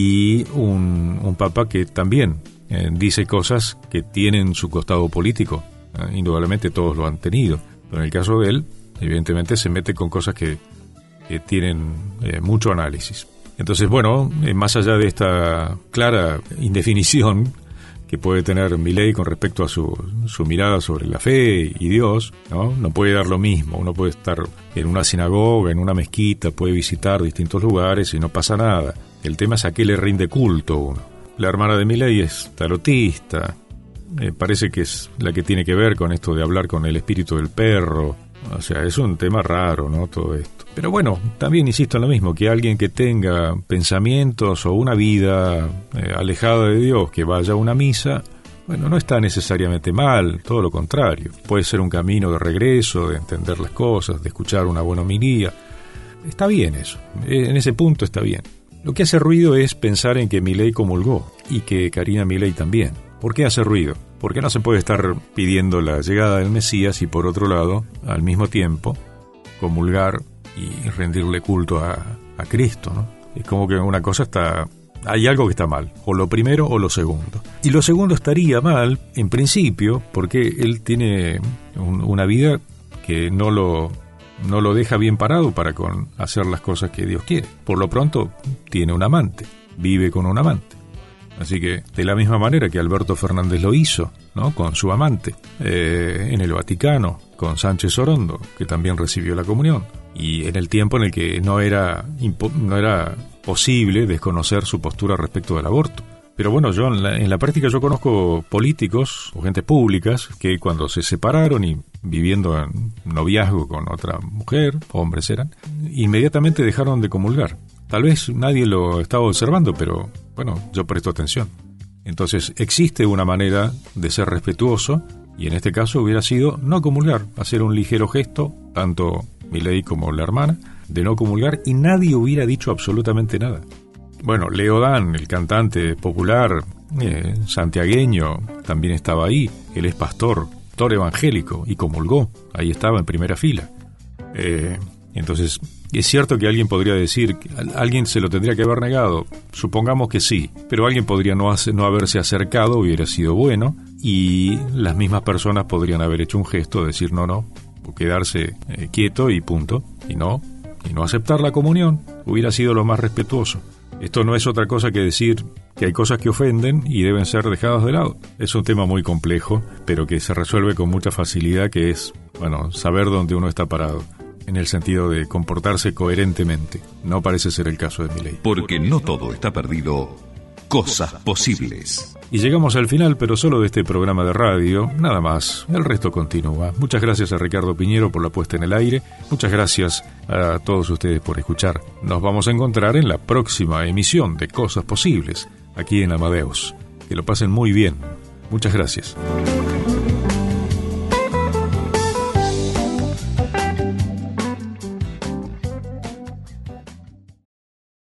y un, un papa que también eh, dice cosas que tienen su costado político. Eh, indudablemente todos lo han tenido, pero en el caso de él evidentemente se mete con cosas que, que tienen eh, mucho análisis. Entonces, bueno, eh, más allá de esta clara indefinición que puede tener Milei con respecto a su, su mirada sobre la fe y Dios, ¿no? No puede dar lo mismo. Uno puede estar en una sinagoga, en una mezquita, puede visitar distintos lugares y no pasa nada. El tema es a qué le rinde culto uno. La hermana de Milei es tarotista, eh, parece que es la que tiene que ver con esto de hablar con el espíritu del perro. O sea, es un tema raro, ¿no?, todo esto. Pero bueno, también insisto en lo mismo, que alguien que tenga pensamientos o una vida eh, alejada de Dios, que vaya a una misa, bueno, no está necesariamente mal, todo lo contrario. Puede ser un camino de regreso, de entender las cosas, de escuchar una buena homilía. Está bien eso, en ese punto está bien. Lo que hace ruido es pensar en que Milei comulgó y que Karina Milei también. ¿Por qué hace ruido? Porque no se puede estar pidiendo la llegada del Mesías y por otro lado, al mismo tiempo, comulgar y rendirle culto a, a Cristo, ¿no? Es como que una cosa está... Hay algo que está mal, o lo primero o lo segundo. Y lo segundo estaría mal, en principio, porque él tiene un, una vida que no lo, no lo deja bien parado para con hacer las cosas que Dios quiere. Por lo pronto, tiene un amante, vive con un amante. Así que, de la misma manera que Alberto Fernández lo hizo, ¿no?, con su amante, eh, en el Vaticano, con Sánchez Orondo, que también recibió la comunión, y en el tiempo en el que no era, impo- no era posible desconocer su postura respecto del aborto. Pero bueno, yo en la, en la práctica yo conozco políticos o gentes públicas que cuando se separaron y viviendo en noviazgo con otra mujer, hombres eran, inmediatamente dejaron de comulgar. Tal vez nadie lo estaba observando, pero bueno, yo presto atención. Entonces existe una manera de ser respetuoso y en este caso hubiera sido no comulgar, hacer un ligero gesto, tanto Milei como la hermana, de no comulgar y nadie hubiera dicho absolutamente nada. Bueno, Leo Dan, el cantante popular eh, santiagueño, también estaba ahí. Él es pastor, pastor evangélico y comulgó. Ahí estaba en primera fila. Eh, entonces, es cierto que alguien podría decir, que alguien se lo tendría que haber negado. Supongamos que sí, pero alguien podría no, hacer, no haberse acercado, hubiera sido bueno, y las mismas personas podrían haber hecho un gesto de decir no, no, o quedarse eh, quieto y punto, y no, y no aceptar la comunión. Hubiera sido lo más respetuoso. Esto no es otra cosa que decir que hay cosas que ofenden y deben ser dejadas de lado. Es un tema muy complejo, pero que se resuelve con mucha facilidad, que es, bueno, saber dónde uno está parado, en el sentido de comportarse coherentemente. No parece ser el caso de Milei. Porque no todo está perdido, Cosas Posibles. Y llegamos al final, pero solo de este programa de radio, nada más, el resto continúa. Muchas gracias a Ricardo Piñero por la puesta en el aire, muchas gracias a todos ustedes por escuchar. Nos vamos a encontrar en la próxima emisión de Cosas Posibles, aquí en Amadeus. Que lo pasen muy bien. Muchas gracias.